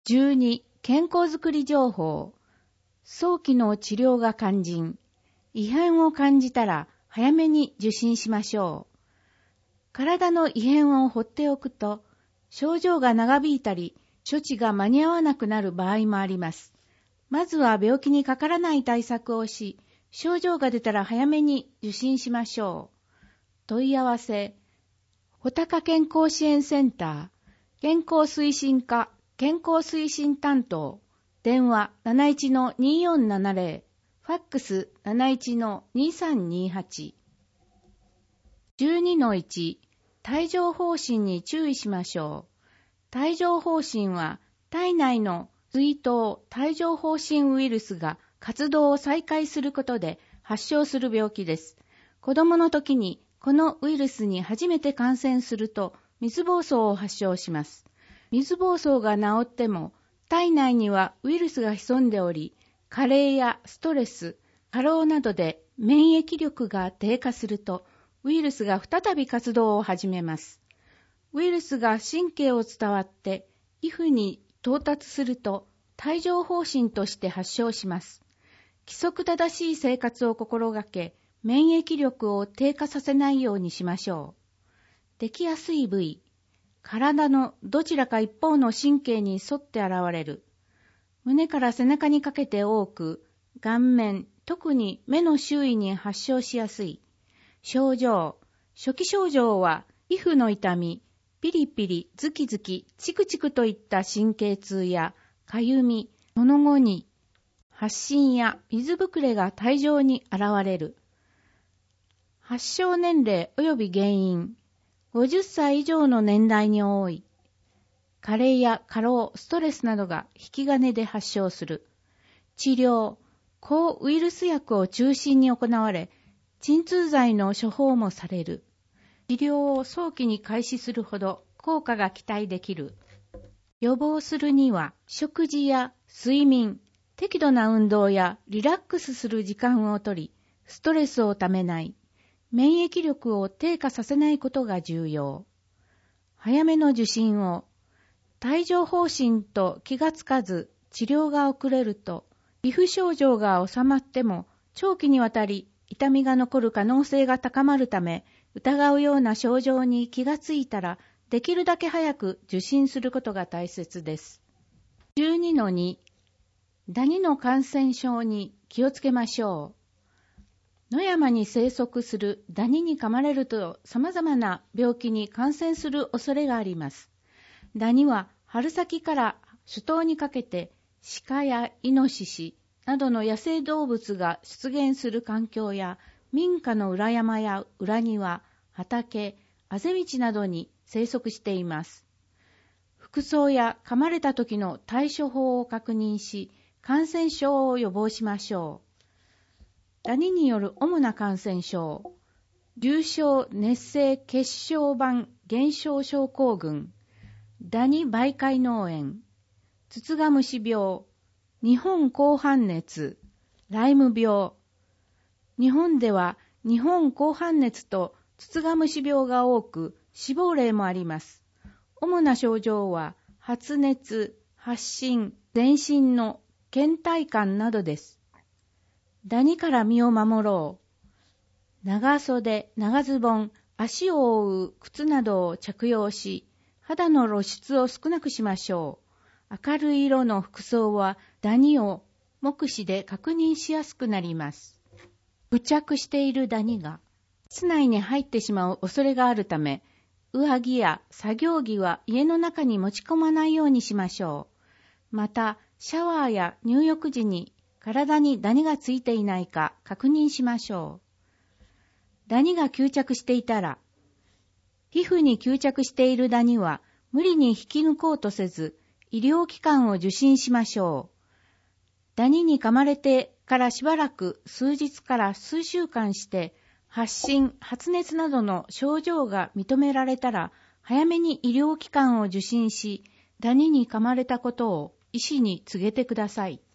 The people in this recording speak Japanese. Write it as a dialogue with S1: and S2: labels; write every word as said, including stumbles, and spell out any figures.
S1: じゅうに、健康づくり情報。早期の治療が肝心。異変を感じたら早めに受診しましょう。体の異変を放っておくと、症状が長引いたり、処置が間に合わなくなる場合もあります。まずは病気にかからない対策をし、症状が出たら早めに受診しましょう。問い合わせ、穂高健康支援センター、健康推進課、健康推進担当、電話 なないちのによんななぜろ、ファックス なないちのにさんにはち。じゅうにのいち、帯状疱疹に注意しましょう。帯状疱疹は体内の水痘帯状疱疹ウイルスが活動を再開することで発症する病気です。子供の時にこのウイルスに初めて感染すると水疱瘡を発症します。水疱瘡が治っても体内にはウイルスが潜んでおり、加齢やストレス、過労などで免疫力が低下するとウイルスが再び活動を始めます。ウイルスが神経を伝わって皮膚に到達すると帯状疱疹として発症します。規則正しい生活を心がけ、免疫力を低下させないようにしましょう。できやすい部位、体のどちらか一方の神経に沿って現れる。胸から背中にかけて多く、顔面、特に目の周囲に発症しやすい。症状、初期症状は皮膚の痛み、ピリピリ、ズキズキ、チクチクといった神経痛や、かゆみ、その後に、発疹や水ぶくれが体上に現れる。発症年齢及び原因、ごじゅっさい以上の年代に多い。加齢や過労、ストレスなどが引き金で発症する。治療、抗ウイルス薬を中心に行われ、鎮痛剤の処方もされる。治療を早期に開始するほど効果が期待できる。予防するには、食事や睡眠、適度な運動やリラックスする時間をとり、ストレスをためない、免疫力を低下させないことが重要。早めの受診を、帯状疱疹と気がつかず治療が遅れると、皮膚症状が治まっても長期にわたり痛みが残る可能性が高まるため、疑うような症状に気がついたら、できるだけ早く受診することが大切です。じゅうにのに、ダニの感染症に気をつけましょう。野山に生息するダニに噛まれると様々な病気に感染する恐れがあります。ダニは春先から初冬にかけて鹿やイノシシなどの野生動物が出現する環境や民家の裏山や裏庭、畑、あぜ道などに生息しています。服装や噛まれた時の対処法を確認し、感染症を予防しましょう。ダニによる主な感染症、重症熱性血小板減少症候群、ダニ媒介脳炎、ツツガムシ病、日本紅斑熱、ライム病。日本では日本紅斑熱とツツガムシ病が多く、死亡例もあります。主な症状は発熱、発疹、全身の倦怠感などです。ダニから身を守ろう。長袖、長ズボン、足を覆う靴などを着用し、肌の露出を少なくしましょう。明るい色の服装はダニを目視で確認しやすくなります。付着しているダニが室内に入ってしまう恐れがあるため、上着や作業着は家の中に持ち込まないようにしましょう。また、シャワーや入浴時に体にダニがついていないか確認しましょう。ダニが吸着していたら、皮膚に吸着しているダニは無理に引き抜こうとせず、医療機関を受診しましょう。ダニに噛まれてからしばらく数日から数週間して、発疹、発熱などの症状が認められたら、早めに医療機関を受診し、ダニに噛まれたことを医師に告げてください。